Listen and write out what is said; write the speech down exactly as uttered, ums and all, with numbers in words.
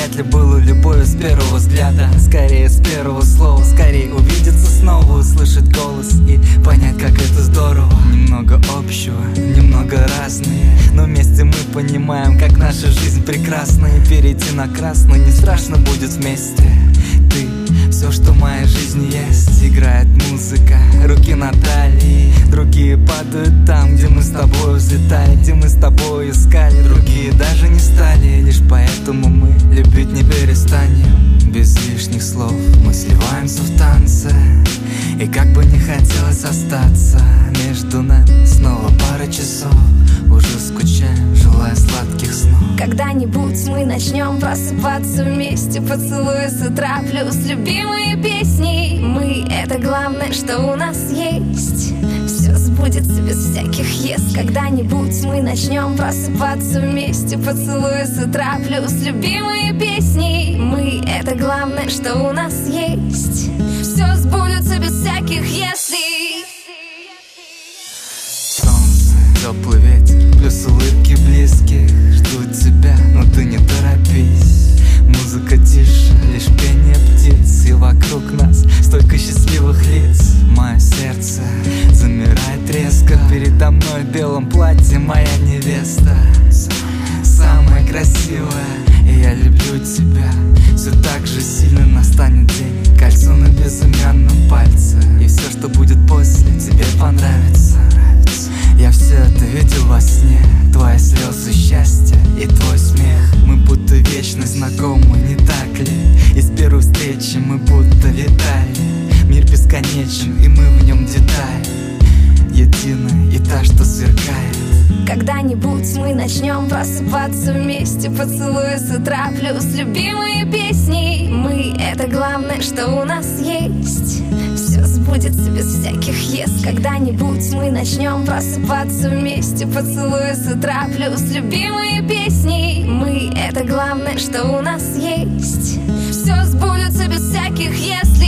вряд ли было любовью с первого взгляда. Скорее с первого слова, скорее увидеться снова, услышать голос и понять, как это здорово. Немного общего, немного разные, но вместе мы понимаем, как наша жизнь прекрасна. И перейти на красный не страшно будет вместе. Ты — все, что в моей жизни есть. Играет музыка, руки на талии. Другие падают там, где мы с тобой взлетали, где мы с тобой искали. Другие даже не стали, лишь поэтому мы любить не перестанем. Без лишних слов мы сливаемся в танце, и как бы не хотелось остаться, между нами снова пара часов. Уже скучаем, желая сладких снов. Когда-нибудь мы начнем просыпаться вместе, поцелуя с утра плюс любимые песни. Мы — это главное, что у нас есть. Все сбудется без всяких «если». Когда-нибудь мы начнем просыпаться вместе, поцелуя с утра плюс любимые песни. Мы — это главное, что у нас есть. Все сбудется без всяких «если». Солнце, теплый ветер, плюс улыбки близких ждут тебя, но ты не торопись. Музыка тише, лишь пение птиц, и вокруг нас столько счастливых лиц. Мое сердце замирает резко, передо мной в белом платье моя невеста. Самая красивая, и я люблю тебя. Все так же сильно настанет день, кольцо на безымянном пальце, и все, что будет после, тебе понравится. Я все это видел во сне, твои слезы счастья и твой смех. Мы будто вечно знакомы, не так ли? И с первой встречи мы будто летали. Мир бесконечен, и мы в нем детали, единая и та, что сверкает. Когда-нибудь мы начнем просыпаться вместе, поцелуя с утра плюс любимые песни. Мы — это главное, что у нас есть. Все сбудется без всяких «если». Когда-нибудь мы начнем просыпаться вместе, поцелуя с утра плюс любимые песни. Мы — это главное, что у нас есть. Все сбудется без всяких «если».